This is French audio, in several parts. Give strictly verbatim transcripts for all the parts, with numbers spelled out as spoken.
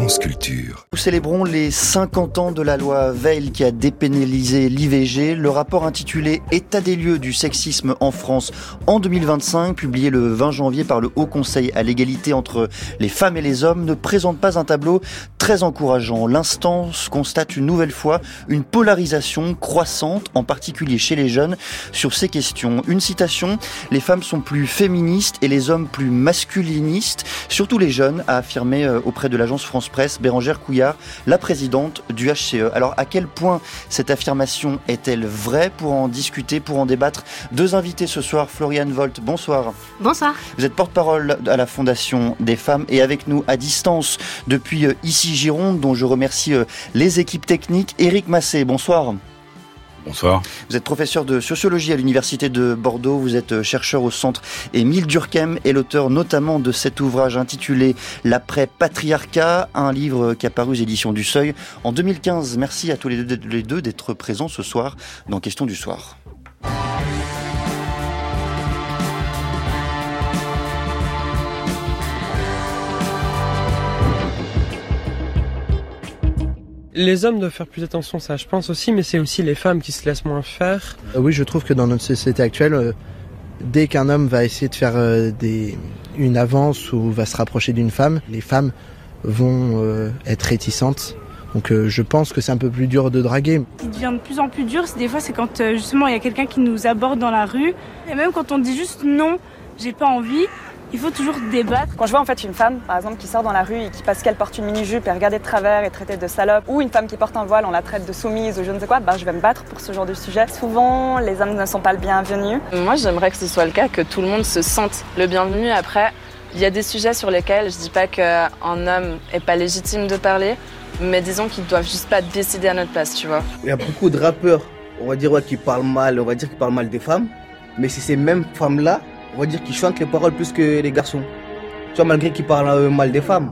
France Culture. Nous célébrons les cinquante ans de la loi Veil qui a dépénalisé l'I V G. Le rapport intitulé « État des lieux du sexisme en France en deux mille vingt-cinq », publié le vingt janvier par le Haut Conseil à l'égalité entre les femmes et les hommes, ne présente pas un tableau très encourageant. L'instance constate une nouvelle fois une polarisation croissante, en particulier chez les jeunes, sur ces questions. Une citation : « Les femmes sont plus féministes et les hommes plus masculinistes, surtout les jeunes », a affirmé auprès de l'agence France Presse Bérangère Couillard, la présidente du H C E. Alors à quel point cette affirmation est-elle vraie ? Pour en discuter, pour en débattre, deux invités ce soir. Floriane Volt, bonsoir. Bonsoir. Vous êtes porte-parole à la Fondation des femmes et avec nous à distance depuis ici Gironde, dont je remercie les équipes techniques. Éric Massé, bonsoir. Bonsoir. Vous êtes professeur de sociologie à l'Université de Bordeaux, vous êtes chercheur au centre Émile Durkheim et l'auteur notamment de cet ouvrage intitulé « L'après-patriarcat », un livre qui a paru aux éditions du Seuil en deux mille quinze. Merci à tous les deux, les deux d'être présents ce soir dans Question du soir. Les hommes doivent faire plus attention, ça je pense aussi, mais c'est aussi les femmes qui se laissent moins faire. Euh, oui, je trouve que dans notre société actuelle, euh, dès qu'un homme va essayer de faire euh, des, une avance ou va se rapprocher d'une femme, les femmes vont euh, être réticentes. Donc euh, je pense que c'est un peu plus dur de draguer. Ce qui devient de plus en plus dur, c'est des fois c'est quand euh, justement il y a quelqu'un qui nous aborde dans la rue. Et même quand on dit juste non, j'ai pas envie, il faut toujours débattre. Quand je vois en fait une femme, par exemple, qui sort dans la rue et qui, parce qu'elle porte une mini-jupe, est regardée de travers et traitée de salope, ou une femme qui porte un voile, on la traite de soumise ou je ne sais quoi, bah, je vais me battre pour ce genre de sujet. Souvent, les hommes ne sont pas le bienvenu. Moi, j'aimerais que ce soit le cas, que tout le monde se sente le bienvenu. Après, il y a des sujets sur lesquels je dis pas qu'un homme est pas légitime de parler, mais disons qu'ils doivent juste pas décider à notre place, tu vois. Il y a beaucoup de rappeurs, on va dire, ouais, qui parlent mal, on va dire qu'ils parlent mal des femmes, mais c'est ces mêmes femmes-là, on va dire qu'ils chantent les paroles plus que les garçons. Tu vois, malgré qu'ils parlent mal des femmes.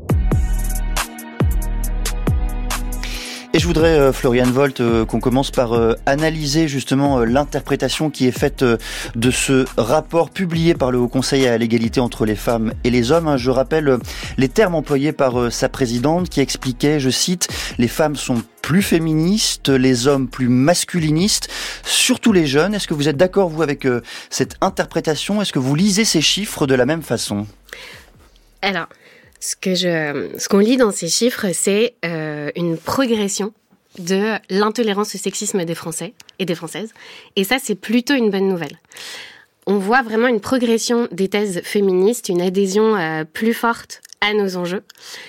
Et je voudrais, euh, Floriane Volt, euh, qu'on commence par euh, analyser justement euh, l'interprétation qui est faite euh, de ce rapport publié par le Haut Conseil à l'égalité entre les femmes et les hommes. Hein. Je rappelle euh, les termes employés par euh, sa présidente qui expliquait, je cite, « Les femmes sont plus féministes, les hommes plus masculinistes, surtout les jeunes ». Est-ce que vous êtes d'accord, vous, avec euh, cette interprétation ? Est-ce que vous lisez ces chiffres de la même façon ? Alors, ce que je, ce qu'on lit dans ces chiffres, c'est euh, une progression de l'intolérance au sexisme des Français et des Françaises. Et ça, c'est plutôt une bonne nouvelle. On voit vraiment une progression des thèses féministes, une adhésion euh, plus forte à nos enjeux.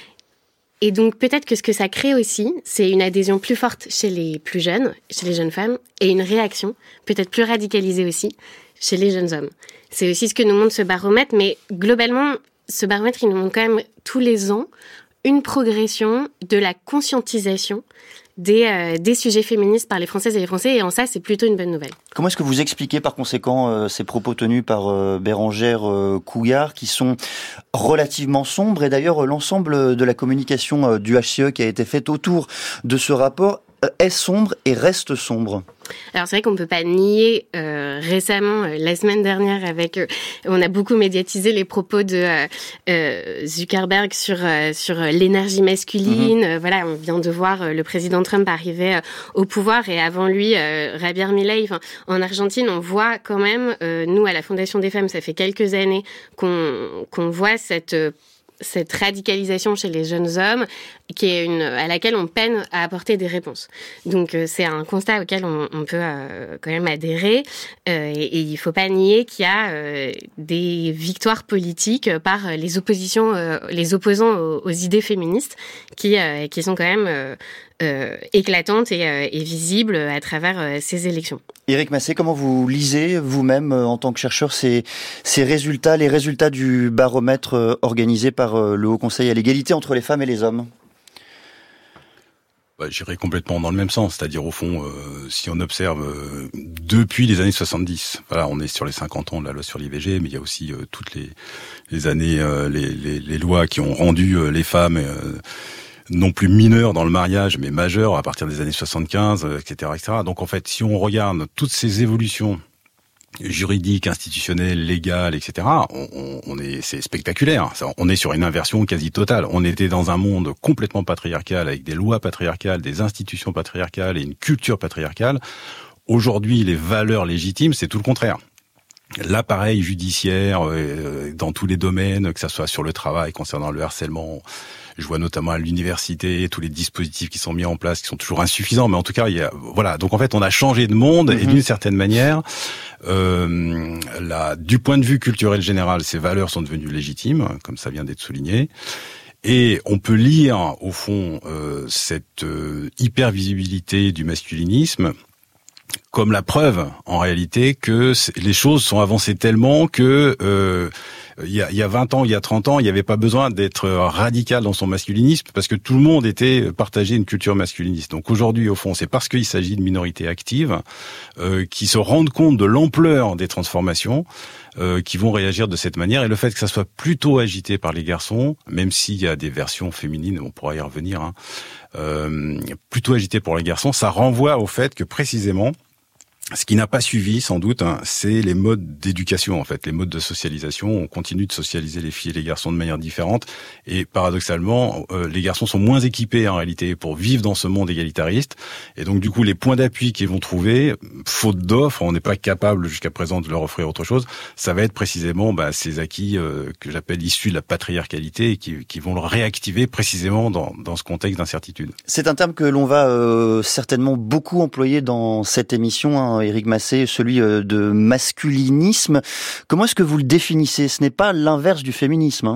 Et donc, peut-être que ce que ça crée aussi, c'est une adhésion plus forte chez les plus jeunes, chez les jeunes femmes, et une réaction, peut-être plus radicalisée aussi, chez les jeunes hommes. C'est aussi ce que nous montre ce baromètre, mais globalement, ce baromètre, il nous montre quand même tous les ans une progression de la conscientisation des, euh, des sujets féministes par les Françaises et les Français, et en ça, c'est plutôt une bonne nouvelle. Comment est-ce que vous expliquez par conséquent euh, ces propos tenus par euh, Bérangère euh, Couillard, qui sont relativement sombres, et d'ailleurs l'ensemble de la communication euh, du H C E qui a été faite autour de ce rapport euh, est sombre et reste sombre ? Alors c'est vrai qu'on ne peut pas nier, euh, récemment, euh, la semaine dernière, avec, euh, on a beaucoup médiatisé les propos de euh, euh, Zuckerberg sur euh, sur l'énergie masculine. Mm-hmm. Euh, voilà, on vient de voir euh, le président Trump arriver euh, au pouvoir, et avant lui, euh, Javier Milei. Enfin, en Argentine, on voit quand même, euh, nous à la Fondation des femmes, ça fait quelques années qu'on qu'on voit cette euh, cette radicalisation chez les jeunes hommes, qui est une, à laquelle on peine à apporter des réponses. Donc euh, c'est un constat auquel on, on peut euh, quand même adhérer, euh, et, et il ne faut pas nier qu'il y a euh, des victoires politiques par les oppositions, euh, les opposants aux, aux idées féministes, qui euh, qui sont quand même euh, euh, éclatantes et, euh, et visibles à travers euh, ces élections. Éric Massé, comment vous lisez vous-même en tant que chercheur ces, ces résultats, les résultats du baromètre organisé par le Haut Conseil à l'égalité entre les femmes et les hommes ? Bah, j'irais complètement dans le même sens, c'est-à-dire au fond, euh, si on observe euh, depuis les années soixante-dix, voilà, on est sur les cinquante ans de la loi sur l'I V G, mais il y a aussi euh, toutes les, les années, euh, les, les, les lois qui ont rendu euh, les femmes euh, non plus mineures dans le mariage, mais majeures à partir des années soixante-quinze, euh, et cetera, et cetera. Donc en fait, si on regarde toutes ces évolutions juridique, institutionnel, légal, et cetera. On, on est, c'est spectaculaire. On est sur une inversion quasi totale. On était dans un monde complètement patriarcal avec des lois patriarcales, des institutions patriarcales et une culture patriarcale. Aujourd'hui, les valeurs légitimes, c'est tout le contraire. L'appareil judiciaire, euh, dans tous les domaines, que ça soit sur le travail, concernant le harcèlement, je vois notamment à l'université tous les dispositifs qui sont mis en place, qui sont toujours insuffisants, mais en tout cas, il y a, voilà. Donc en fait, on a changé de monde, mm-hmm. et d'une certaine manière, euh, la, du point de vue culturel général, ces valeurs sont devenues légitimes, comme ça vient d'être souligné. Et on peut lire, au fond, euh, cette euh, hypervisibilité du masculinisme comme la preuve, en réalité, que les choses sont avancées tellement que euh, il y a, il y a vingt ans, il y a trente ans, il n'y avait pas besoin d'être radical dans son masculinisme parce que tout le monde était partagé une culture masculiniste. Donc aujourd'hui, au fond, c'est parce qu'il s'agit de minorités actives euh, qui se rendent compte de l'ampleur des transformations euh, qui vont réagir de cette manière. Et le fait que ça soit plutôt agité par les garçons, même s'il y a des versions féminines, on pourra y revenir, hein, euh, plutôt agité pour les garçons, ça renvoie au fait que précisément, ce qui n'a pas suivi, sans doute, hein, c'est les modes d'éducation, en fait, les modes de socialisation. On continue de socialiser les filles et les garçons de manière différente. Et paradoxalement, euh, les garçons sont moins équipés, en réalité, pour vivre dans ce monde égalitariste. Et donc, du coup, les points d'appui qu'ils vont trouver, faute d'offres, on n'est pas capable jusqu'à présent de leur offrir autre chose, ça va être précisément bah, ces acquis euh, que j'appelle issus de la patriarcalité et qui, qui vont le réactiver précisément dans, dans ce contexte d'incertitude. C'est un terme que l'on va euh, certainement beaucoup employer dans cette émission, hein, Éric Massé, celui de masculinisme. Comment est-ce que vous le définissez ? Ce n'est pas l'inverse du féminisme, hein ?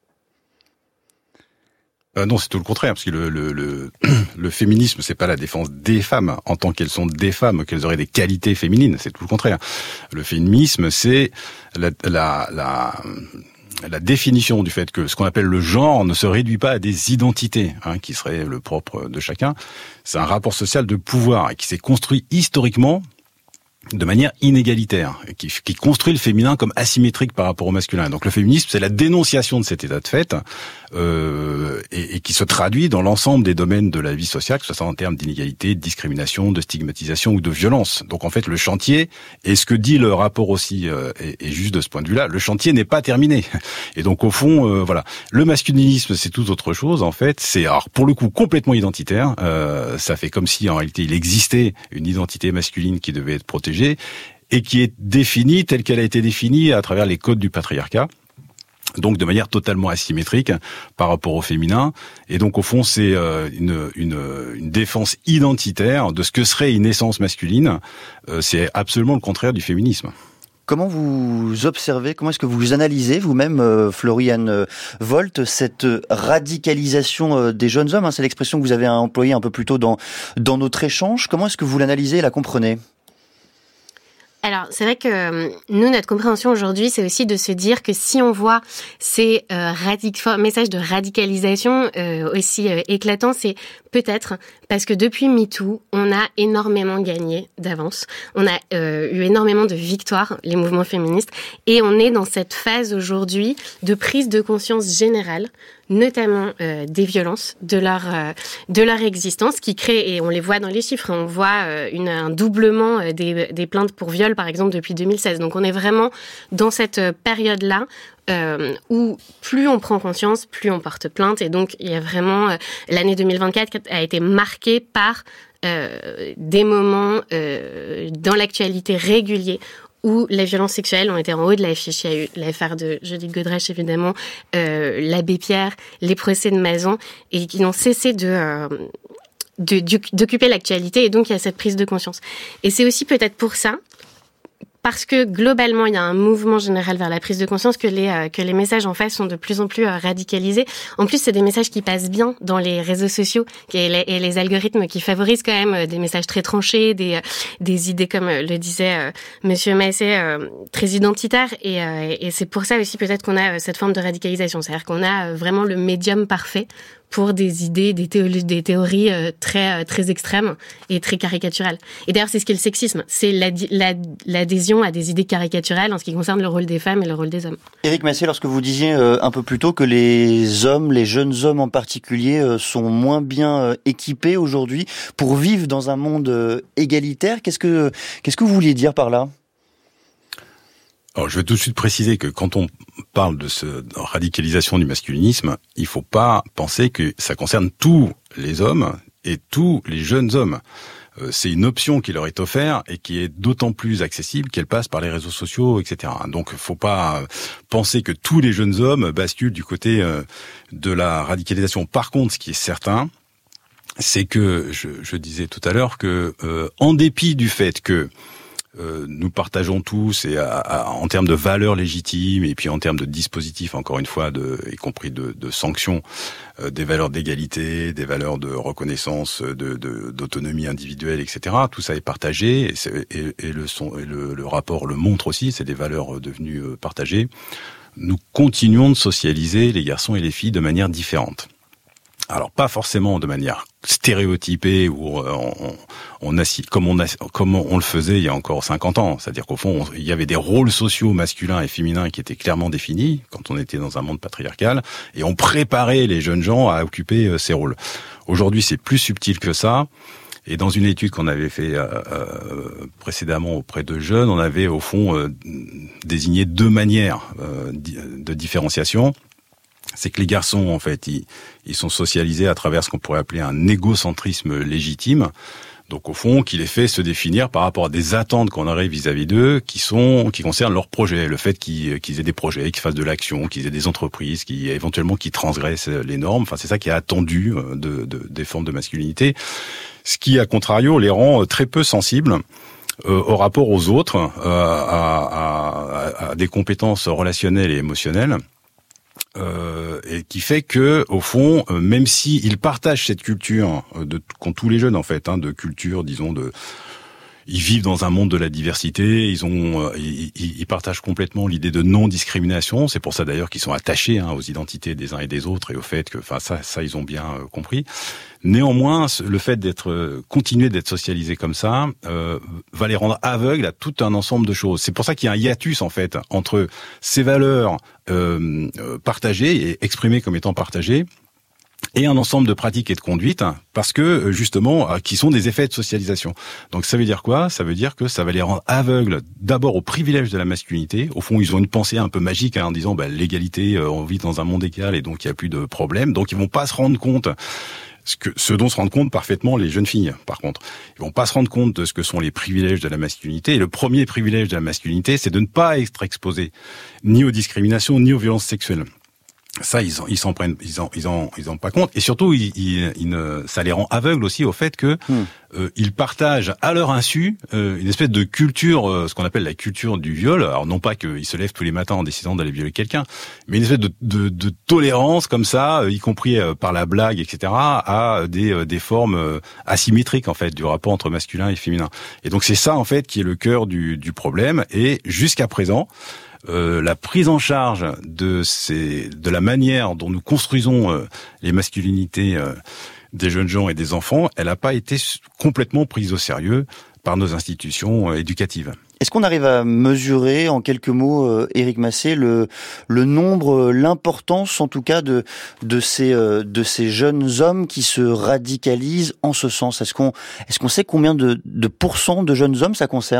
Euh, non, c'est tout le contraire, parce que le, le, le, le féminisme, c'est pas la défense des femmes en tant qu'elles sont des femmes, qu'elles auraient des qualités féminines, c'est tout le contraire. Le féminisme, c'est la, la, la, la définition du fait que ce qu'on appelle le genre ne se réduit pas à des identités, hein, qui seraient le propre de chacun. C'est un rapport social de pouvoir et qui s'est construit historiquement de manière inégalitaire, qui, qui construit le féminin comme asymétrique par rapport au masculin. Donc le féminisme, c'est la dénonciation de cet état de fait, euh, et, et qui se traduit dans l'ensemble des domaines de la vie sociale, que ce soit en termes d'inégalité, de discrimination, de stigmatisation ou de violence. Donc en fait, le chantier, et ce que dit le rapport aussi, euh, est, est juste de ce point de vue-là, le chantier n'est pas terminé. Et donc au fond, euh, voilà, le masculinisme, c'est tout autre chose. En fait, c'est alors pour le coup complètement identitaire. Euh, ça fait comme si en réalité il existait une identité masculine qui devait être protégée et qui est définie telle qu'elle a été définie à travers les codes du patriarcat, donc de manière totalement asymétrique par rapport au féminin. Et donc au fond, c'est une, une, une défense identitaire de ce que serait une essence masculine. C'est absolument le contraire du féminisme. Comment vous observez, comment est-ce que vous analysez vous-même, euh, Floriane Volt, cette radicalisation euh, des jeunes hommes, hein, c'est l'expression que vous avez employée un peu plus tôt dans, dans notre échange. Comment est-ce que vous l'analysez et la comprenez ? Alors, c'est vrai que nous, notre compréhension aujourd'hui, c'est aussi de se dire que si on voit ces euh, radic- messages de radicalisation euh, aussi euh, éclatants, c'est peut-être parce que depuis MeToo, on a énormément gagné d'avance. On a euh, eu énormément de victoires, les mouvements féministes, et on est dans cette phase aujourd'hui de prise de conscience générale, notamment euh, des violences de leur euh, de leur existence, qui crée, et on les voit dans les chiffres, on voit euh, une, un doublement euh, des, des plaintes pour viol, par exemple, depuis deux mille seize. Donc on est vraiment dans cette période-là euh, où plus on prend conscience, plus on porte plainte, et donc il y a vraiment euh, l'année deux mille vingt-quatre a été marquée par euh, des moments euh, dans l'actualité réguliers où les violences sexuelles ont été en haut de l'affiche. Il y a eu l'affaire de Judith Godrèche, évidemment, euh, l'abbé Pierre, les procès de Mazan, et qui n'ont cessé de, euh, de, d'occuper l'actualité, et donc il y a cette prise de conscience. Et c'est aussi peut-être pour ça, parce que globalement, il y a un mouvement général vers la prise de conscience, que les euh, que les messages en face sont de plus en plus euh, radicalisés. En plus, c'est des messages qui passent bien dans les réseaux sociaux et les, et les algorithmes qui favorisent quand même euh, des messages très tranchés, des euh, des idées, comme euh, le disait euh, Monsieur Massé, euh, très identitaires. Et, euh, et c'est pour ça aussi peut-être qu'on a euh, cette forme de radicalisation, c'est-à-dire qu'on a euh, vraiment le médium parfait pour des idées, des théories, des théories euh, très euh, très extrêmes et très caricaturales. Et d'ailleurs, c'est ce qu'est le sexisme, c'est l'adi- l'adhésion à des idées caricaturales en ce qui concerne le rôle des femmes et le rôle des hommes. Éric Massé, lorsque vous disiez euh, un peu plus tôt que les hommes, les jeunes hommes en particulier, euh, sont moins bien euh, équipés aujourd'hui pour vivre dans un monde euh, égalitaire, qu'est-ce que qu'est-ce que vous vouliez dire par là ? Alors, je vais tout de suite préciser que quand on parle de ce de radicalisation du masculinisme, il faut pas penser que ça concerne tous les hommes et tous les jeunes hommes. Euh, c'est une option qui leur est offerte et qui est d'autant plus accessible qu'elle passe par les réseaux sociaux, et cetera. Donc, faut pas penser que tous les jeunes hommes basculent du côté euh, de la radicalisation. Par contre, ce qui est certain, c'est que je, je disais tout à l'heure que, euh, en dépit du fait que Euh, nous partageons tous, et à, à, en termes de valeurs légitimes et puis en termes de dispositifs, encore une fois, de, y compris de, de sanctions, euh, des valeurs d'égalité, des valeurs de reconnaissance, de, de, d'autonomie individuelle, et cetera. Tout ça est partagé et, c'est, et, et, le, son, et le, le rapport le montre aussi. C'est des valeurs devenues partagées. Nous continuons de socialiser les garçons et les filles de manière différente. Alors pas forcément de manière stéréotypée ou on, on, on assi, comme on a, comme on le faisait il y a encore cinquante ans, c'est-à-dire qu'au fond on, il y avait des rôles sociaux masculins et féminins qui étaient clairement définis quand on était dans un monde patriarcal et on préparait les jeunes gens à occuper ces rôles. Aujourd'hui, c'est plus subtil que ça. Et dans une étude qu'on avait fait euh, euh, précédemment auprès de jeunes, on avait au fond euh, désigné deux manières euh, de différenciation. C'est que les garçons, en fait, ils, ils sont socialisés à travers ce qu'on pourrait appeler un égocentrisme légitime. Donc, au fond, qui les fait se définir par rapport à des attentes qu'on aurait vis-à-vis d'eux, qui sont, qui concernent leurs projets, le fait qu'ils, qu'ils aient des projets, qu'ils fassent de l'action, qu'ils aient des entreprises, qui éventuellement qui transgressent les normes. Enfin, c'est ça qui est attendu de, de, des formes de masculinité. Ce qui, à contrario, les rend très peu sensibles euh, au rapport aux autres, euh, à, à, à des compétences relationnelles et émotionnelles. Euh, et qui fait que, au fond, euh, même si ils partagent cette culture euh, de qu'ont tous les jeunes en fait, hein, de culture, disons, de, ils vivent dans un monde de la diversité, ils ont, euh, ils, ils partagent complètement l'idée de non-discrimination. C'est pour ça d'ailleurs qu'ils sont attachés hein, aux identités des uns et des autres et au fait que, enfin, ça, ça, ils ont bien euh, compris. Néanmoins, le fait d'être euh, continuer d'être socialisé comme ça euh, va les rendre aveugles à tout un ensemble de choses. C'est pour ça qu'il y a un hiatus en fait entre ces valeurs euh, partagées et exprimées comme étant partagées et un ensemble de pratiques et de conduites, parce que justement, qui sont des effets de socialisation. Donc ça veut dire quoi ? Ça veut dire que ça va les rendre aveugles d'abord au privilège de la masculinité. Au fond, ils ont une pensée un peu magique hein, en disant bah, l'égalité, on vit dans un monde égal et donc il n'y a plus de problème. Donc ils vont pas se rendre compte ce, que, ce dont se rendent compte parfaitement les jeunes filles, par contre. Ils vont pas se rendre compte de ce que sont les privilèges de la masculinité. Et le premier privilège de la masculinité, c'est de ne pas être exposé ni aux discriminations, ni aux violences sexuelles. Ça, ils en, ils s'en prennent, ils en, ils en, ils en pas compte. Et surtout, ils, ils, ils ne, ça les rend aveugles aussi au fait que mmh. euh, ils partagent à leur insu euh, une espèce de culture, euh, ce qu'on appelle la culture du viol. Alors non pas qu'ils se lèvent tous les matins en décidant d'aller violer quelqu'un, mais une espèce de, de, de tolérance comme ça, euh, y compris euh, par la blague, et cetera, à des, euh, des formes euh, asymétriques en fait du rapport entre masculin et féminin. Et donc c'est ça en fait qui est le cœur du, du problème. Et jusqu'à présent. Euh, la prise en charge de ces, de la manière dont nous construisons euh, les masculinités euh, des jeunes gens et des enfants, elle n'a pas été complètement prise au sérieux par nos institutions euh, éducatives. Est-ce qu'on arrive à mesurer, en quelques mots, euh, Éric Massé, le, le nombre, l'importance, en tout cas, de, de ces, euh, de ces jeunes hommes qui se radicalisent en ce sens ? Est-ce qu'on, est-ce qu'on sait combien de, de pourcents de jeunes hommes ça concerne ?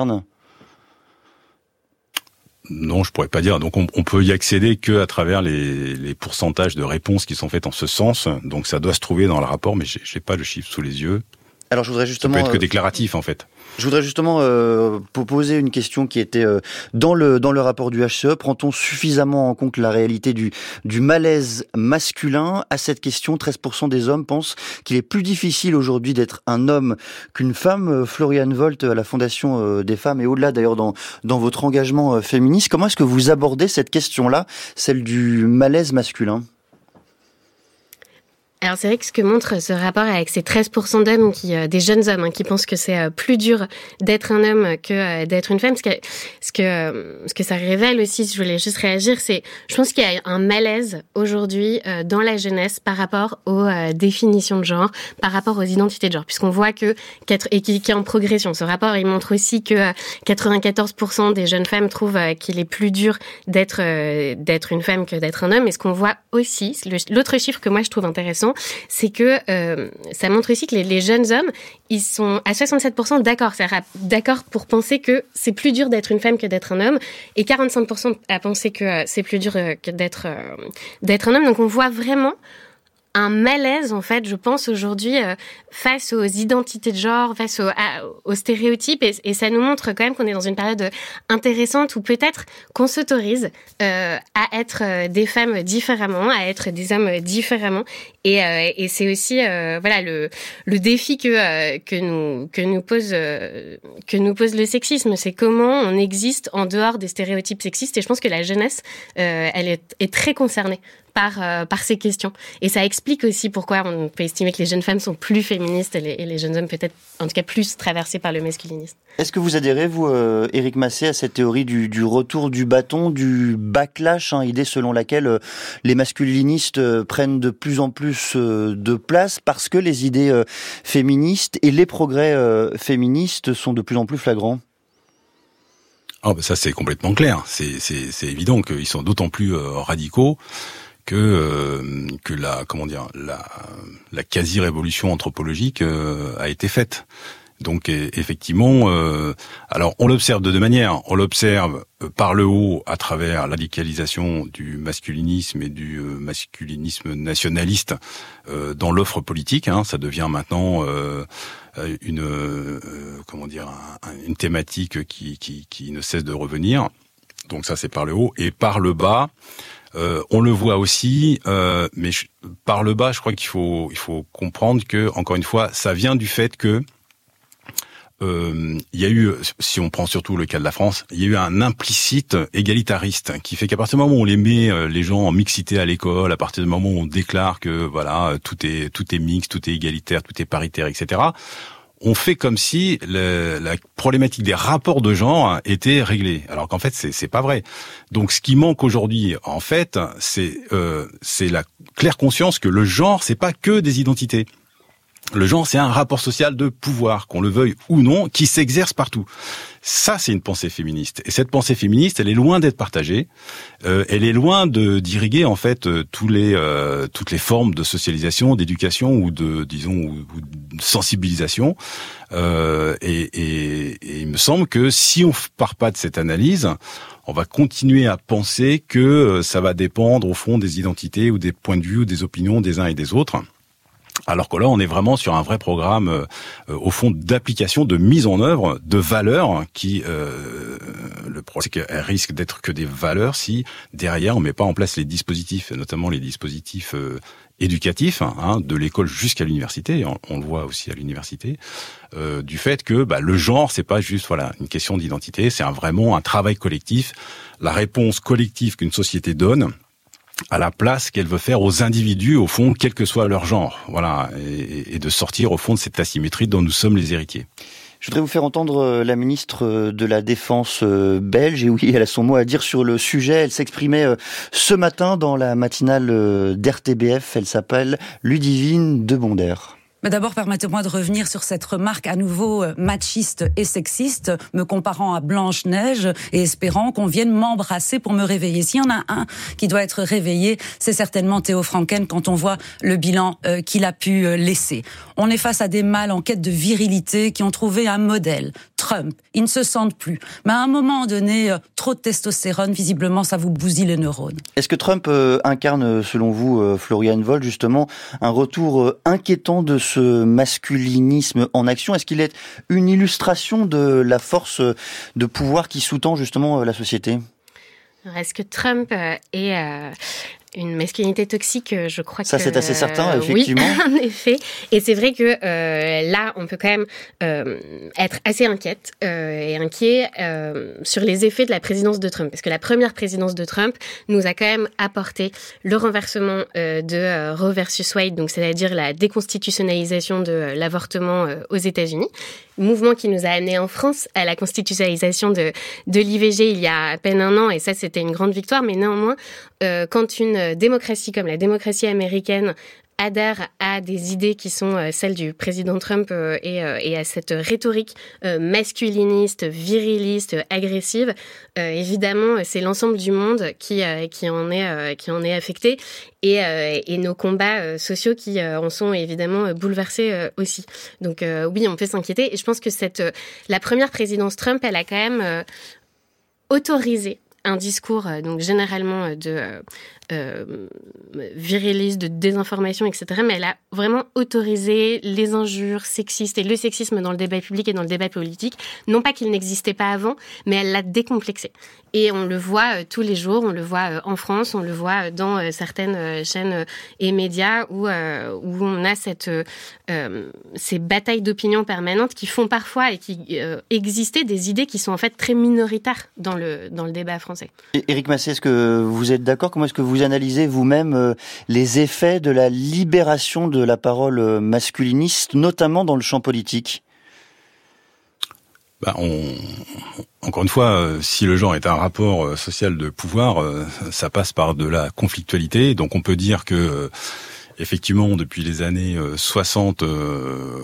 Non, je pourrais pas dire. Donc, on, on peut y accéder que à travers les, les pourcentages de réponses qui sont faites en ce sens. Donc, ça doit se trouver dans le rapport, mais j'ai, j'ai pas le chiffre sous les yeux. Alors, je voudrais justement. Ça peut être que déclaratif, en fait. Je voudrais justement euh, poser une question qui était euh, dans le dans le rapport du H C E. Prend-on suffisamment en compte la réalité du du malaise masculin ? À cette question, treize pour cent des hommes pensent qu'il est plus difficile aujourd'hui d'être un homme qu'une femme. Floriane Volt à la Fondation des femmes et au-delà d'ailleurs dans dans votre engagement féministe, comment est-ce que vous abordez cette question-là, celle du malaise masculin ? Alors c'est vrai que ce que montre ce rapport avec ces treize pour cent d'hommes, qui, euh, des jeunes hommes hein, qui pensent que c'est euh, plus dur d'être un homme que euh, d'être une femme, ce que, ce, que, euh, ce que ça révèle aussi, si je voulais juste réagir, c'est je pense qu'il y a un malaise aujourd'hui euh, dans la jeunesse par rapport aux euh, définitions de genre, par rapport aux identités de genre, puisqu'on voit que, et qui, qui est en progression. Ce rapport, il montre aussi que euh, quatre-vingt-quatorze pour cent des jeunes femmes trouvent euh, qu'il est plus dur d'être, euh, d'être une femme que d'être un homme. Et ce qu'on voit aussi, le, l'autre chiffre que moi je trouve intéressant, c'est que euh, ça montre aussi que les, les jeunes hommes, ils sont à soixante-sept pour cent d'accord, c'est-à-dire d'accord pour penser que c'est plus dur d'être une femme que d'être un homme, et quarante-cinq pour cent à penser que euh, c'est plus dur euh, que d'être euh, d'être un homme. Donc on voit vraiment un malaise, en fait, je pense, aujourd'hui, euh, face aux identités de genre, face aux, à, aux stéréotypes, et, et ça nous montre quand même qu'on est dans une période intéressante où peut-être qu'on s'autorise euh, à être euh, des femmes différemment, à être des hommes différemment, et, euh, et c'est aussi, euh, voilà, le, le défi que euh, que nous que nous pose euh, que nous pose le sexisme, c'est comment on existe en dehors des stéréotypes sexistes, et je pense que la jeunesse, euh, elle est, est très concernée par euh, par ces questions, et ça explique aussi pourquoi on peut estimer que les jeunes femmes sont plus féministes et les, et les jeunes hommes peut-être en tout cas plus traversés par le masculinisme. Est-ce que vous adhérez, vous, euh, Éric Massé, à cette théorie du, du retour du bâton, du backlash, hein, idée selon laquelle euh, les masculinistes euh, prennent de plus en plus euh, de place parce que les idées euh, féministes et les progrès euh, féministes sont de plus en plus flagrants? Ah ben ça c'est complètement clair, c'est c'est c'est évident qu'ils sont d'autant plus euh, radicaux que euh, que la comment dire la la quasi-révolution anthropologique euh, a été faite. Donc effectivement, euh, alors on l'observe de deux manières. On l'observe par le haut à travers la radicalisation du masculinisme et du euh, masculinisme nationaliste euh, dans l'offre politique. Hein, ça devient maintenant euh, une euh, comment dire un, une thématique qui, qui qui ne cesse de revenir. Donc ça c'est par le haut, et par le bas. Euh, on le voit aussi, euh, mais je, par le bas, je crois qu'il faut il faut comprendre que, encore une fois, ça vient du fait que euh, il y a eu, si on prend surtout le cas de la France, il y a eu un implicite égalitariste qui fait qu'à partir du moment où on les met euh, les gens en mixité à l'école, à partir du moment où on déclare que voilà tout est tout est mixte, tout est égalitaire, tout est paritaire, et cetera, on fait comme si le, la problématique des rapports de genre était réglée, alors qu'en fait c'est c'est pas vrai. Donc ce qui manque aujourd'hui, en fait, c'est euh, c'est la claire conscience que le genre c'est pas que des identités. Le genre, c'est un rapport social de pouvoir, qu'on le veuille ou non, qui s'exerce partout. Ça, c'est une pensée féministe. Et cette pensée féministe, elle est loin d'être partagée. Euh, elle est loin de d'irriguer en fait euh, tous les euh, toutes les formes de socialisation, d'éducation ou de disons ou, ou de sensibilisation. Euh, et, et, et il me semble que si on part pas de cette analyse, on va continuer à penser que ça va dépendre au fond des identités ou des points de vue ou des opinions des uns et des autres. Alors que là, on est vraiment sur un vrai programme, euh, au fond, d'application, de mise en œuvre de valeurs qui, euh, le problème, c'est qu'elles risquent d'être que des valeurs si derrière on met pas en place les dispositifs, notamment les dispositifs euh, éducatifs, hein, de l'école jusqu'à l'université. On, on le voit aussi à l'université, euh, du fait que bah, le genre, c'est pas juste voilà une question d'identité, c'est un, vraiment un travail collectif, la réponse collective qu'une société donne à la place qu'elle veut faire aux individus, au fond, quel que soit leur genre, voilà, et, et de sortir au fond de cette asymétrie dont nous sommes les héritiers. Je voudrais vous faire entendre la ministre de la Défense belge, et oui, elle a son mot à dire sur le sujet. Elle s'exprimait ce matin dans la matinale d'R T B F. Elle s'appelle Ludivine de Bonder. Mais d'abord, permettez-moi de revenir sur cette remarque à nouveau machiste et sexiste, me comparant à Blanche-Neige et espérant qu'on vienne m'embrasser pour me réveiller. S'il y en a un qui doit être réveillé, c'est certainement Theo Franken quand on voit le bilan euh, qu'il a pu euh, laisser. On est face à des mâles en quête de virilité qui ont trouvé un modèle, Trump. Ils ne se sentent plus. Mais à un moment donné, euh, trop de testostérone, visiblement, ça vous bousille les neurones. Est-ce que Trump euh, incarne, selon vous, euh, Florian Woll, justement, un retour euh, inquiétant de ce masculinisme en action? Est-ce qu'il est une illustration de la force de pouvoir qui sous-tend justement la société? Alors, est-ce que Trump euh, est euh, une masculinité toxique? Je crois ça, que... Ça, c'est assez certain, effectivement. Oui, en effet. Et c'est vrai que euh, là, on peut quand même euh, être assez inquiète euh, et inquiet euh, sur les effets de la présidence de Trump. Parce que la première présidence de Trump nous a quand même apporté le renversement euh, de euh, Roe versus Wade, donc c'est-à-dire la déconstitutionnalisation de euh, l'avortement euh, aux États-Unis. Mouvement qui nous a amené en France à la constitutionnalisation de, de l'I V G il y a à peine un an, et ça, c'était une grande victoire. Mais néanmoins, euh, quand une démocratie comme la démocratie américaine adhèrent à des idées qui sont euh, celles du président Trump euh, et, euh, et à cette rhétorique euh, masculiniste, viriliste, agressive, euh, évidemment, c'est l'ensemble du monde qui euh, qui en est euh, qui en est affecté et euh, et nos combats euh, sociaux qui euh, en sont évidemment bouleversés euh, aussi. Donc euh, oui, on peut s'inquiéter et je pense que cette euh, la première présidence Trump, elle a quand même euh, autorisé un discours euh, donc généralement de euh, euh, viriliste, de désinformation, et cetera. Mais elle a vraiment autorisé les injures sexistes et le sexisme dans le débat public et dans le débat politique. Non pas qu'il n'existait pas avant, mais elle l'a décomplexé. Et on le voit euh, tous les jours, on le voit euh, en France, on le voit euh, dans euh, certaines euh, chaînes euh, et médias où, euh, où on a cette, euh, ces batailles d'opinion permanentes qui font parfois et qui euh, existaient des idées qui sont en fait très minoritaires dans le, dans le débat français. Éric Massé, est-ce que vous êtes d'accord? Comment est-ce que vous analysez vous-même euh, les effets de la libération de la parole euh, masculiniste, notamment dans le champ politique? Bah, on, encore une fois, euh, si le genre est un rapport euh, social de pouvoir, euh, ça passe par de la conflictualité. Donc on peut dire que euh, effectivement, depuis les années euh, soixante, euh,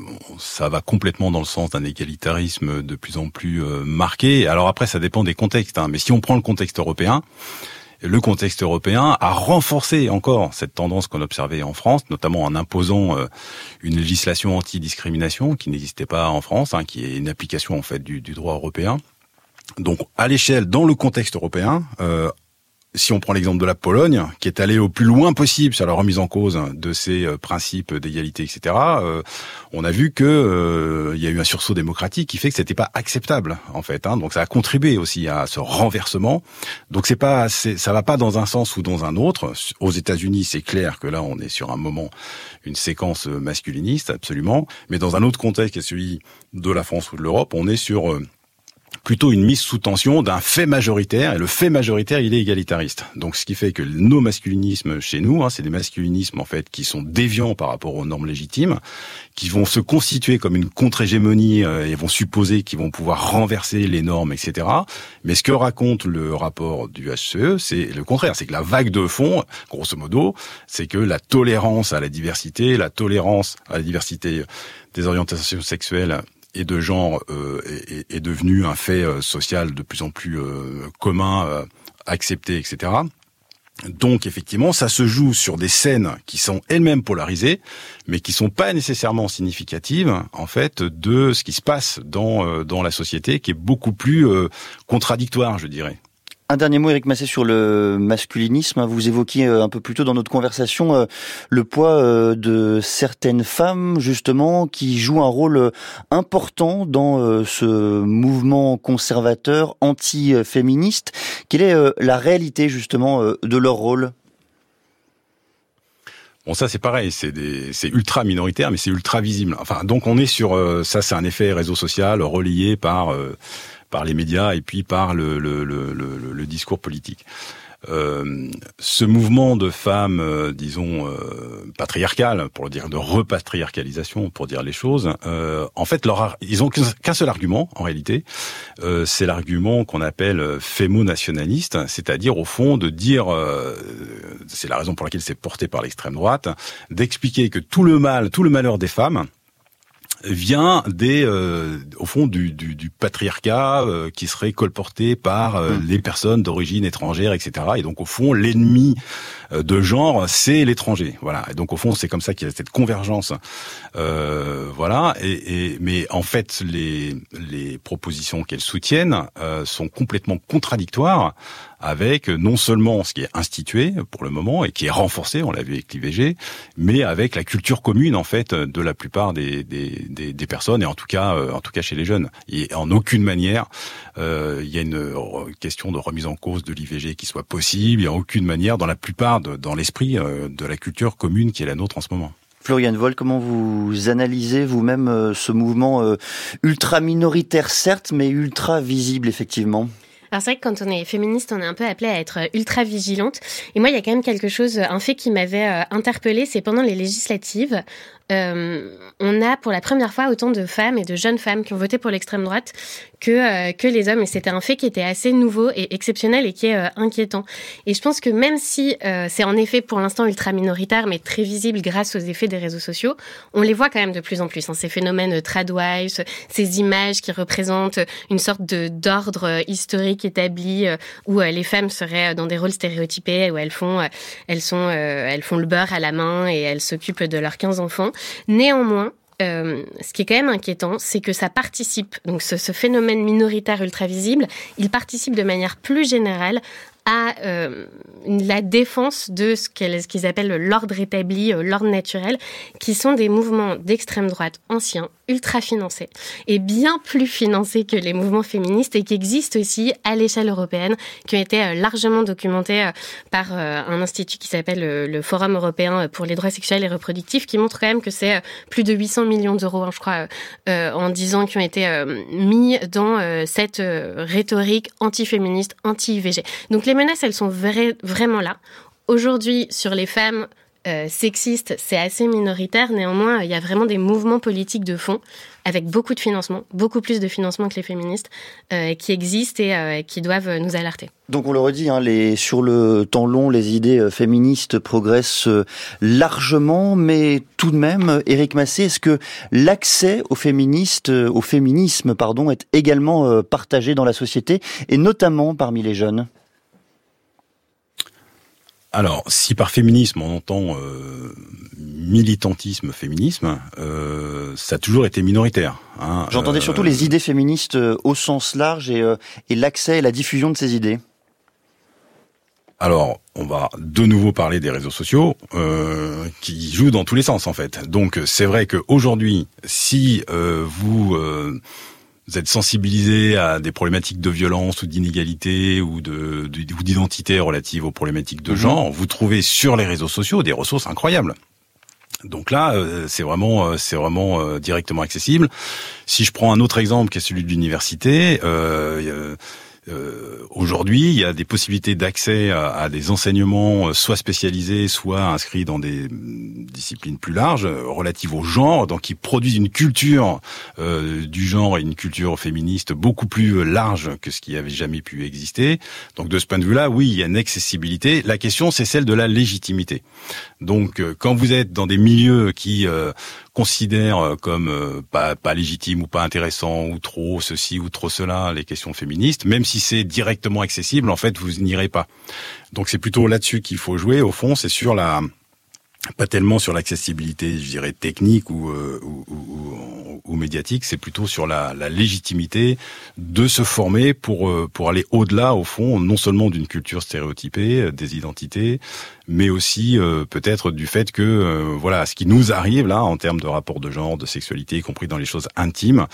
ça va complètement dans le sens d'un égalitarisme de plus en plus euh, marqué. Alors après, ça dépend des contextes, hein. Mais si on prend le contexte européen, le contexte européen a renforcé encore cette tendance qu'on observait en France, notamment en imposant euh, une législation anti-discrimination qui n'existait pas en France, hein, qui est une application en fait du, du droit européen. Donc, à l'échelle, dans le contexte européen, euh, si on prend l'exemple de la Pologne, qui est allée au plus loin possible sur la remise en cause de ces euh, principes d'égalité, et cetera, euh, on a vu que euh, il y a eu un sursaut démocratique qui fait que c'était pas acceptable en fait. Hein, donc ça a contribué aussi à ce renversement. Donc c'est pas, c'est, ça va pas dans un sens ou dans un autre. Aux États-Unis, c'est clair que là on est sur un moment, une séquence masculiniste absolument. Mais dans un autre contexte, qui est celui de la France ou de l'Europe, on est sur euh, plutôt une mise sous tension d'un fait majoritaire, et le fait majoritaire, il est égalitariste. Donc, ce qui fait que nos masculinismes chez nous, hein, c'est des masculinismes en fait qui sont déviants par rapport aux normes légitimes, qui vont se constituer comme une contre-hégémonie euh, et vont supposer qu'ils vont pouvoir renverser les normes, et cetera. Mais ce que raconte le rapport du H C E, c'est le contraire, c'est que la vague de fond, grosso modo, c'est que la tolérance à la diversité, la tolérance à la diversité des orientations sexuelles et de genre euh, est, est devenu un fait euh, social de plus en plus euh, commun, euh, accepté, et cetera. Donc effectivement, ça se joue sur des scènes qui sont elles-mêmes polarisées, mais qui sont pas nécessairement significatives en fait de ce qui se passe dans euh, dans la société, qui est beaucoup plus euh, contradictoire, je dirais. Un dernier mot, Éric Massé, sur le masculinisme. Vous évoquiez un peu plus tôt dans notre conversation le poids de certaines femmes, justement, qui jouent un rôle important dans ce mouvement conservateur, anti-féministe. Quelle est la réalité, justement, de leur rôle ? Bon, ça c'est pareil, c'est des, c'est ultra minoritaire, mais c'est ultra visible. Enfin, donc on est sur euh, ça, c'est un effet réseau social relié par euh, par les médias et puis par le le le le, le discours politique. Euh, ce mouvement de femmes, euh, disons euh, patriarcales, pour le dire, de repatriarcalisation, pour dire les choses, euh, en fait, leur, ils ont qu'un seul argument en réalité, euh, c'est l'argument qu'on appelle fémo-nationaliste, c'est-à-dire au fond de dire, euh, c'est la raison pour laquelle c'est porté par l'extrême droite, d'expliquer que tout le mal, tout le malheur des femmes vient des, euh, au fond, du, du, du patriarcat euh, qui serait colporté par euh, les personnes d'origine étrangère, et cetera. Et donc, au fond, l'ennemi euh, de genre, c'est l'étranger. Voilà. Et donc, au fond, c'est comme ça qu'il y a cette convergence. Euh, voilà. Et, et mais en fait, les, les propositions qu'elles soutiennent euh, sont complètement contradictoires avec non seulement ce qui est institué pour le moment et qui est renforcé, on l'a vu avec l'I V G, mais avec la culture commune en fait de la plupart des des, des, des personnes, et en tout cas euh, en tout cas chez les jeunes. Et en aucune manière euh, il y a une question de remise en cause de l'I V G qui soit possible. Il y a aucune manière dans la plupart de, dans l'esprit euh, de la culture commune qui est la nôtre en ce moment. Floriane Woll, comment vous analysez vous-même ce mouvement ultra minoritaire certes, mais ultra visible effectivement ? Alors c'est vrai que quand on est féministe, on est un peu appelé à être ultra vigilante. Et moi, il y a quand même quelque chose, un fait qui m'avait euh, interpellée, c'est pendant les législatives, euh, on a pour la première fois autant de femmes et de jeunes femmes qui ont voté pour l'extrême droite que euh, que les hommes. Et c'était un fait qui était assez nouveau et exceptionnel et qui est euh, inquiétant. Et je pense que même si euh, c'est en effet pour l'instant ultra minoritaire, mais très visible grâce aux effets des réseaux sociaux, on les voit quand même de plus en plus. Hein, ces phénomènes tradwives, ces images qui représentent une sorte de d'ordre euh, historique établi euh, où euh, les femmes seraient dans des rôles stéréotypés, où elles font euh, elles sont euh, elles font le beurre à la main et elles s'occupent de leurs quinze enfants. Néanmoins, Euh, ce qui est quand même inquiétant, c'est que ça participe, donc ce, ce phénomène minoritaire ultra visible, il participe de manière plus générale à euh, la défense de ce, ce qu'ils appellent l'ordre établi, euh, l'ordre naturel, qui sont des mouvements d'extrême droite anciens, ultra financés, et bien plus financés que les mouvements féministes, et qui existent aussi à l'échelle européenne, qui ont été euh, largement documentés euh, par euh, un institut qui s'appelle euh, le Forum européen pour les droits sexuels et reproductifs, qui montre quand même que c'est euh, plus de huit cents millions d'euros, hein, je crois, euh, en dix ans, qui ont été euh, mis dans euh, cette euh, rhétorique anti-féministe, anti-I V G. Donc les menaces, elles sont vra- vraiment là. Aujourd'hui, sur les femmes euh, sexistes, c'est assez minoritaire. Néanmoins, il y a vraiment des mouvements politiques de fond, avec beaucoup de financement, beaucoup plus de financement que les féministes, euh, qui existent et euh, qui doivent nous alerter. Donc on le redit, hein, les, sur le temps long, les idées féministes progressent largement, mais tout de même, Éric Massé, est-ce que l'accès aux féministes, au féminisme, pardon, est également partagé dans la société, et notamment parmi les jeunes ? Alors, si par féminisme on entend euh, militantisme, féminisme, euh, ça a toujours été minoritaire. Hein. J'entendais euh, surtout les idées féministes au sens large et, euh, et l'accès et la diffusion de ces idées. Alors, on va de nouveau parler des réseaux sociaux euh, qui jouent dans tous les sens en fait. Donc, c'est vrai qu'aujourd'hui, si euh, vous... Euh, vous êtes sensibilisé à des problématiques de violence ou d'inégalité ou de, de ou d'identité relatives aux problématiques de genre, mmh. vous trouvez sur les réseaux sociaux des ressources incroyables. Donc là, euh, c'est vraiment, euh, c'est vraiment euh, directement accessible. Si je prends un autre exemple qui est celui de l'université, euh, euh, Euh, aujourd'hui, il y a des possibilités d'accès à, à des enseignements soit spécialisés, soit inscrits dans des disciplines plus larges, relatives au genre, donc qui produisent une culture euh, du genre et une culture féministe beaucoup plus large que ce qui avait jamais pu exister. Donc de ce point de vue-là, oui, il y a une accessibilité. La question, c'est celle de la légitimité. Donc euh, quand vous êtes dans des milieux qui euh, considèrent comme euh, pas, pas légitimes ou pas intéressants ou trop ceci ou trop cela les questions féministes, même si c'est directement accessible, en fait, vous n'irez pas. Donc c'est plutôt là-dessus qu'il faut jouer. Au fond, c'est sur la, pas tellement sur l'accessibilité, je dirais technique ou euh, ou, ou, ou médiatique, c'est plutôt sur la, la légitimité de se former pour euh, pour aller au-delà, au fond, non seulement d'une culture stéréotypée, des identités, mais aussi euh, peut-être du fait que euh, voilà, ce qui nous arrive là en termes de rapport de genre, de sexualité, y compris dans les choses intimes,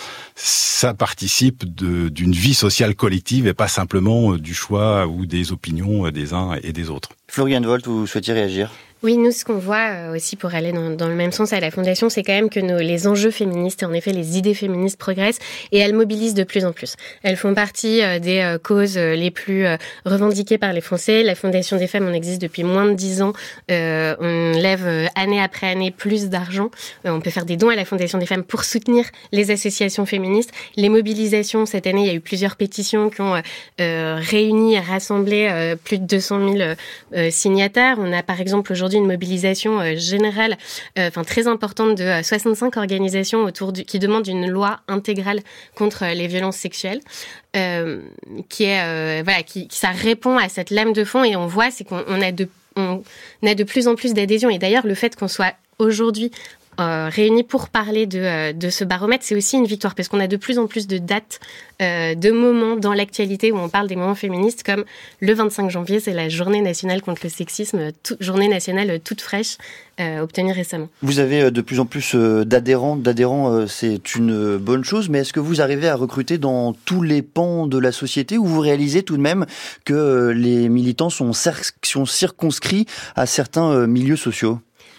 ça participe de, d'une vie sociale collective et pas simplement du choix ou des opinions des uns et des autres. Floriane Volt, vous souhaitiez réagir ? Oui, nous, ce qu'on voit aussi pour aller dans, dans le même sens à la Fondation, c'est quand même que nos, les enjeux féministes et en effet les idées féministes progressent et elles mobilisent de plus en plus. Elles font partie euh, des euh, causes les plus euh, revendiquées par les Français. La Fondation des femmes, on existe depuis moins de dix ans. Euh, on lève euh, année après année plus d'argent. Euh, on peut faire des dons à la Fondation des femmes pour soutenir les associations féministes. Les mobilisations, cette année, il y a eu plusieurs pétitions qui ont euh, réuni et rassemblé euh, plus de deux cent mille euh, signataires. On a par exemple aujourd'hui une mobilisation euh, générale, euh, enfin très importante de euh, soixante-cinq organisations autour du, qui demandent une loi intégrale contre euh, les violences sexuelles, euh, qui est euh, voilà, qui, qui ça répond à cette lame de fond et on voit c'est qu'on on a de on a de plus en plus d'adhésion et d'ailleurs le fait qu'on soit aujourd'hui Euh, réunis pour parler de, euh, de ce baromètre, c'est aussi une victoire parce qu'on a de plus en plus de dates, euh, de moments dans l'actualité où on parle des moments féministes comme le vingt-cinq janvier, c'est la journée nationale contre le sexisme, tout, journée nationale toute fraîche, euh, obtenue récemment. Vous avez de plus en plus d'adhérents, d'adhérents, euh, c'est une bonne chose, mais est-ce que vous arrivez à recruter dans tous les pans de la société ou vous réalisez tout de même que les militants sont, cer- sont circonscrits à certains euh, milieux sociaux ?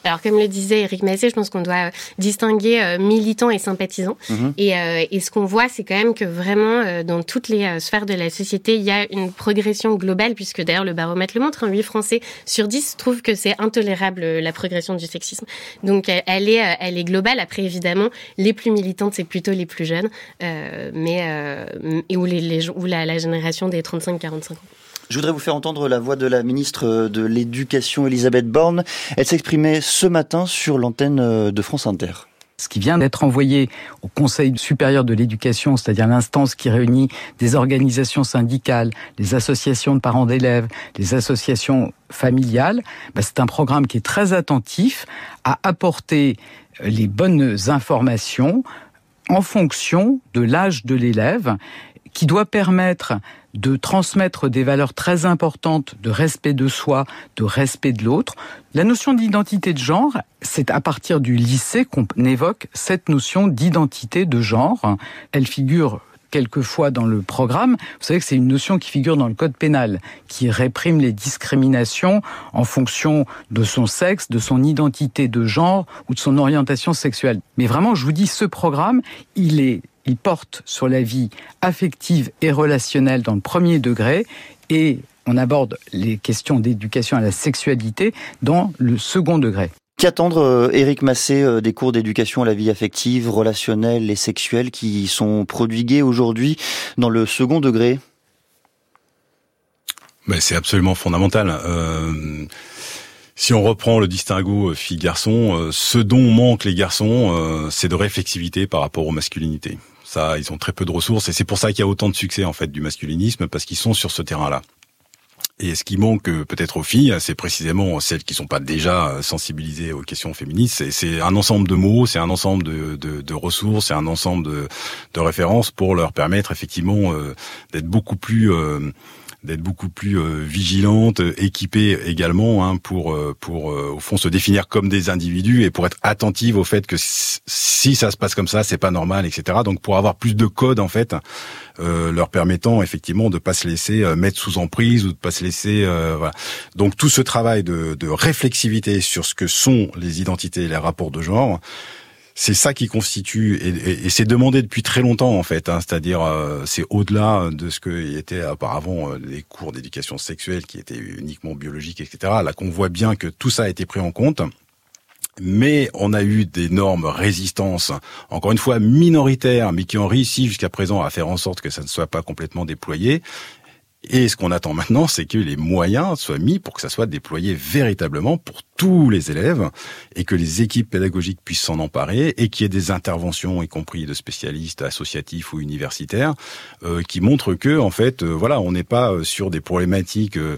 Alors, comme le disait Éric Massé, je pense qu'on doit distinguer euh, militants et sympathisants. Mmh. Et, euh, et ce qu'on voit, c'est quand même que vraiment, euh, dans toutes les euh, sphères de la société, il y a une progression globale, puisque d'ailleurs, le baromètre le montre, hein, huit Français sur dix trouvent que c'est intolérable, euh, la progression du sexisme. Donc, elle, elle, est, euh, elle est globale. Après, évidemment, les plus militantes, c'est plutôt les plus jeunes, euh, mais euh, et où, les, les, où la, la génération des trente-cinq quarante-cinq ans. Je voudrais vous faire entendre la voix de la ministre de l'Éducation, Elisabeth Borne. Elle s'exprimait ce matin sur l'antenne de France Inter. Ce qui vient d'être envoyé au Conseil supérieur de l'éducation, c'est-à-dire l'instance qui réunit des organisations syndicales, les associations de parents d'élèves, les associations familiales, bah c'est un programme qui est très attentif à apporter les bonnes informations en fonction de l'âge de l'élève, qui doit permettre de transmettre des valeurs très importantes de respect de soi, de respect de l'autre. La notion d'identité de genre, c'est à partir du lycée qu'on évoque cette notion d'identité de genre. Elle figure quelquefois dans le programme. Vous savez que c'est une notion qui figure dans le code pénal, qui réprime les discriminations en fonction de son sexe, de son identité de genre ou de son orientation sexuelle. Mais vraiment, je vous dis, ce programme, il est Il porte sur la vie affective et relationnelle dans le premier degré et on aborde les questions d'éducation à la sexualité dans le second degré. Qu'attendre, Éric Massé, des cours d'éducation à la vie affective, relationnelle et sexuelle qui sont prodigués aujourd'hui dans le second degré ? Ben, c'est absolument fondamental. Euh... Si on reprend le distinguo filles-garçons, ce dont manquent les garçons, c'est de réflexivité par rapport aux masculinités. Ça, ils ont très peu de ressources et c'est pour ça qu'il y a autant de succès en fait du masculinisme, parce qu'ils sont sur ce terrain-là. Et ce qui manque peut-être aux filles, c'est précisément celles qui sont pas déjà sensibilisées aux questions féministes. C'est, c'est un ensemble de mots, c'est un ensemble de, de, de ressources, c'est un ensemble de, de références pour leur permettre effectivement euh, d'être beaucoup plus euh, d'être beaucoup plus euh, vigilantes, équipées également hein, pour euh, pour euh, au fond se définir comme des individus et pour être attentives au fait que si ça se passe comme ça, c'est pas normal, et cetera. Donc pour avoir plus de codes en fait, euh, leur permettant effectivement de pas se laisser euh, mettre sous emprise ou de pas se laisser euh, voilà. Donc tout ce travail de, de réflexivité sur ce que sont les identités et les rapports de genre. C'est ça qui constitue, et, et, et c'est demandé depuis très longtemps en fait, hein, c'est-à-dire euh, c'est au-delà de ce que étaient auparavant euh, les cours d'éducation sexuelle qui étaient uniquement biologiques, et cetera. Là qu'on voit bien que tout ça a été pris en compte, mais on a eu d'énormes résistances, encore une fois minoritaires, mais qui ont réussi jusqu'à présent à faire en sorte que ça ne soit pas complètement déployé. Et ce qu'on attend maintenant, c'est que les moyens soient mis pour que ça soit déployé véritablement pour tous les élèves et que les équipes pédagogiques puissent s'en emparer et qu'il y ait des interventions, y compris de spécialistes associatifs ou universitaires, euh, qui montrent que, en fait, euh, voilà, on n'est pas sur des problématiques euh,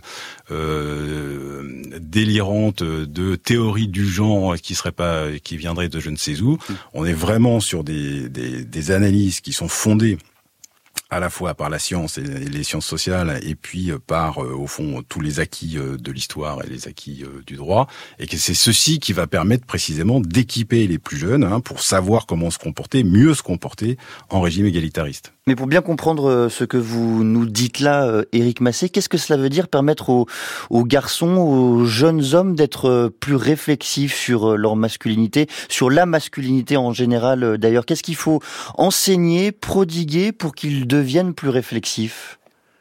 euh, délirantes de théorie du genre qui serait pas, qui viendraient de je ne sais où. On est vraiment sur des, des, des analyses qui sont fondées à la fois par la science et les sciences sociales, et puis par, euh, au fond, tous les acquis euh, de l'histoire et les acquis euh, du droit, et que c'est ceci qui va permettre précisément d'équiper les plus jeunes hein, pour savoir comment se comporter, mieux se comporter en régime égalitariste. Mais pour bien comprendre ce que vous nous dites là, Éric Massé, qu'est-ce que cela veut dire permettre aux, aux garçons, aux jeunes hommes d'être plus réflexifs sur leur masculinité, sur la masculinité en général d'ailleurs? Qu'est-ce qu'il faut enseigner, prodiguer pour qu'ils deviennent plus réflexifs?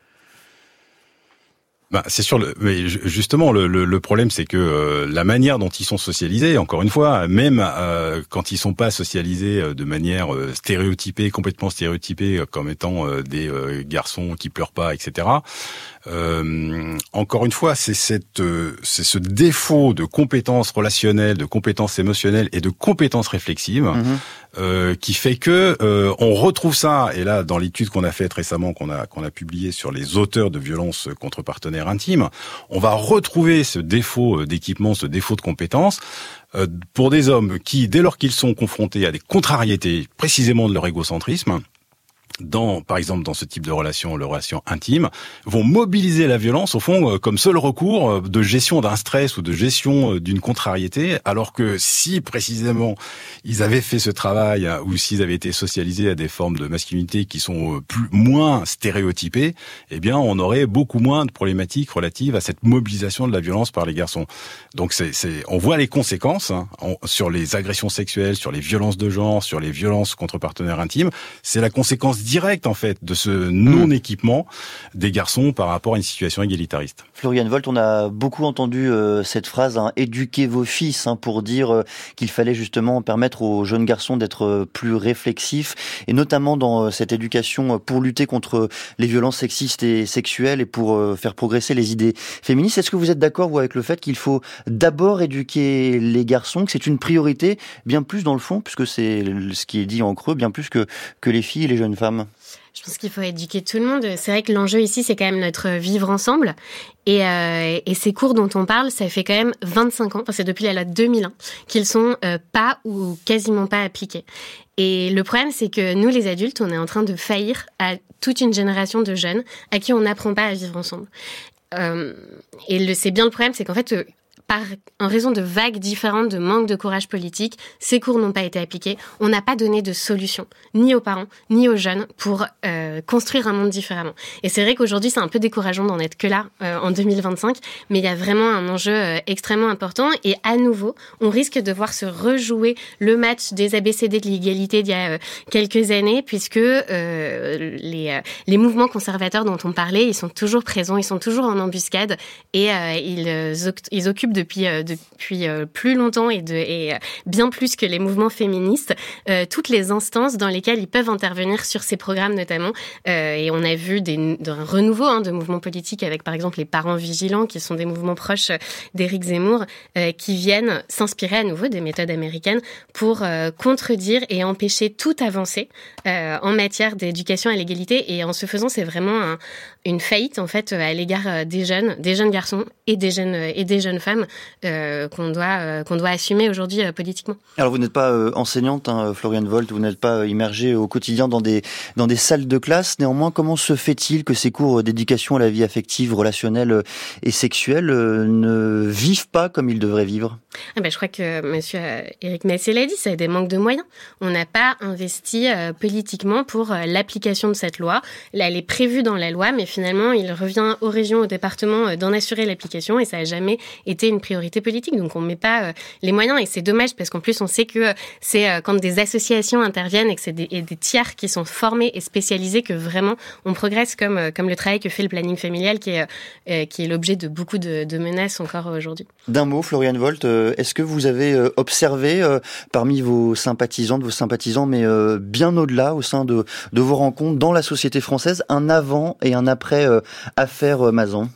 Bah, c'est sûr, le, mais justement, le, le, le problème, c'est que euh, la manière dont ils sont socialisés, encore une fois, même euh, quand ils sont pas socialisés de manière euh, stéréotypée, complètement stéréotypée, comme étant euh, des euh, garçons qui pleurent pas, et cetera. Euh, encore une fois, c'est cette, euh, c'est ce défaut de compétences relationnelles, de compétences émotionnelles et de compétences réflexives mmh. euh, qui fait que euh, on retrouve ça. Et là, dans l'étude qu'on a faite récemment, qu'on a qu'on a publiée sur les auteurs de violences contre partenaires intimes, on va retrouver ce défaut d'équipement, ce défaut de compétences euh, pour des hommes qui, dès lors qu'ils sont confrontés à des contrariétés, précisément de leur égocentrisme, dans, par exemple, dans ce type de relation, le relation intime, vont mobiliser la violence, au fond, comme seul recours de gestion d'un stress ou de gestion d'une contrariété, alors que si, précisément, ils avaient fait ce travail, ou s'ils avaient été socialisés à des formes de masculinité qui sont plus, moins stéréotypées, eh bien, on aurait beaucoup moins de problématiques relatives à cette mobilisation de la violence par les garçons. Donc, c'est, c'est, on voit les conséquences, hein, on, sur les agressions sexuelles, sur les violences de genre, sur les violences contre partenaires intimes. C'est la conséquence direct en fait de ce non-équipement des garçons par rapport à une situation égalitariste. Florian Volt, on a beaucoup entendu euh, cette phrase, hein, éduquez vos fils, hein, pour dire euh, qu'il fallait justement permettre aux jeunes garçons d'être euh, plus réflexifs, et notamment dans euh, cette éducation euh, pour lutter contre les violences sexistes et sexuelles et pour euh, faire progresser les idées féministes. Est-ce que vous êtes d'accord, vous, avec le fait qu'il faut d'abord éduquer les garçons, que c'est une priorité bien plus dans le fond, puisque c'est ce qui est dit en creux, bien plus que, que les filles et les jeunes femmes? Je pense qu'il faut éduquer tout le monde. C'est vrai que l'enjeu ici, c'est quand même notre vivre ensemble. Et, euh, et ces cours dont on parle, ça fait quand même vingt-cinq ans, enfin c'est depuis la loi deux mille un, qu'ils sont euh, pas ou quasiment pas appliqués. Et le problème, c'est que nous, les adultes, on est en train de faillir à toute une génération de jeunes à qui on n'apprend pas à vivre ensemble. Euh, et le, c'est bien le problème, c'est qu'en fait... Euh, par en raison de vagues différentes, de manque de courage politique, ces cours n'ont pas été appliqués. On n'a pas donné de solution, ni aux parents, ni aux jeunes, pour euh, construire un monde différemment. Et c'est vrai qu'aujourd'hui, c'est un peu décourageant d'en être que là, euh, en deux mille vingt-cinq, mais il y a vraiment un enjeu euh, extrêmement important. Et à nouveau, on risque de voir se rejouer le match des A B C D de l'égalité d'il y a euh, quelques années, puisque euh, les, euh, les mouvements conservateurs dont on parlait, ils sont toujours présents, ils sont toujours en embuscade, et euh, ils, euh, ils occupent depuis euh, depuis euh, plus longtemps et, de, et euh, bien plus que les mouvements féministes, euh, toutes les instances dans lesquelles ils peuvent intervenir sur ces programmes notamment. Euh, et on a vu des, un renouveau hein, de mouvements politiques avec par exemple les parents vigilants, qui sont des mouvements proches d'Éric Zemmour, euh, qui viennent s'inspirer à nouveau des méthodes américaines pour euh, contredire et empêcher toute avancée euh, en matière d'éducation à l'égalité. Et en ce faisant, c'est vraiment un, une faillite en fait à l'égard des jeunes, des jeunes garçons et des jeunes et des jeunes femmes. Euh, qu'on doit euh, qu'on doit assumer aujourd'hui euh, politiquement. Alors vous n'êtes pas euh, enseignante, hein, Florian Volt, vous n'êtes pas euh, immergée au quotidien dans des dans des salles de classe. Néanmoins, comment se fait-il que ces cours d'éducation à la vie affective, relationnelle et sexuelle euh, ne vivent pas comme ils devraient vivre? Ah ben, je crois que Monsieur Éric Massé l'a dit, c'est des manques de moyens. On n'a pas investi euh, politiquement pour euh, l'application de cette loi. Là, elle est prévue dans la loi, mais finalement, il revient aux régions, aux départements euh, d'en assurer l'application, et ça n'a jamais été une priorité politique. Donc, on ne met pas euh, les moyens, et c'est dommage parce qu'en plus, on sait que euh, c'est euh, quand des associations interviennent et que c'est des, et des tiers qui sont formés et spécialisés que vraiment on progresse, comme euh, comme le travail que fait le planning familial, qui est euh, qui est l'objet de beaucoup de, de menaces encore aujourd'hui. D'un mot, Florian Volt, euh, est-ce que vous avez euh, observé euh, parmi vos sympathisantes, vos sympathisants, mais euh, bien au-delà, au sein de, de vos rencontres dans la société française, un avant et un après euh, affaire euh, Mazan?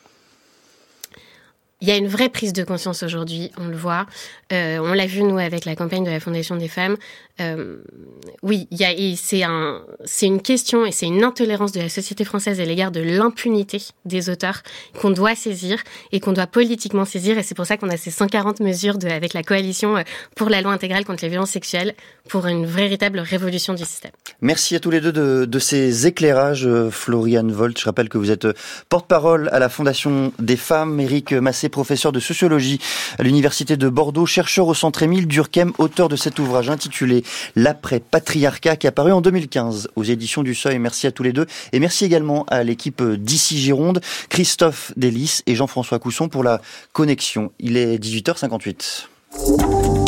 Il y a une vraie prise de conscience aujourd'hui, on le voit. Euh, on l'a vu, nous, avec la campagne de la Fondation des femmes. Euh, oui, il y a, et c'est, un, c'est une question et c'est une intolérance de la société française à l'égard de l'impunité des auteurs qu'on doit saisir et qu'on doit politiquement saisir. Et c'est pour ça qu'on a ces cent quarante mesures de, avec la coalition pour la loi intégrale contre les violences sexuelles, pour une véritable révolution du système. Merci à tous les deux de, de ces éclairages, Florian Volt. Je rappelle que vous êtes porte-parole à la Fondation des femmes. Éric Massé, professeur de sociologie à l'Université de Bordeaux, chercheur au Centre Émile Durkheim, auteur de cet ouvrage intitulé L'après-patriarcat, qui est apparu en deux mille quinze aux éditions du Seuil. Merci à tous les deux. Et merci également à l'équipe d'Ici Gironde, Christophe Delis et Jean-François Cousson pour la connexion. Il est dix-huit heures cinquante-huit.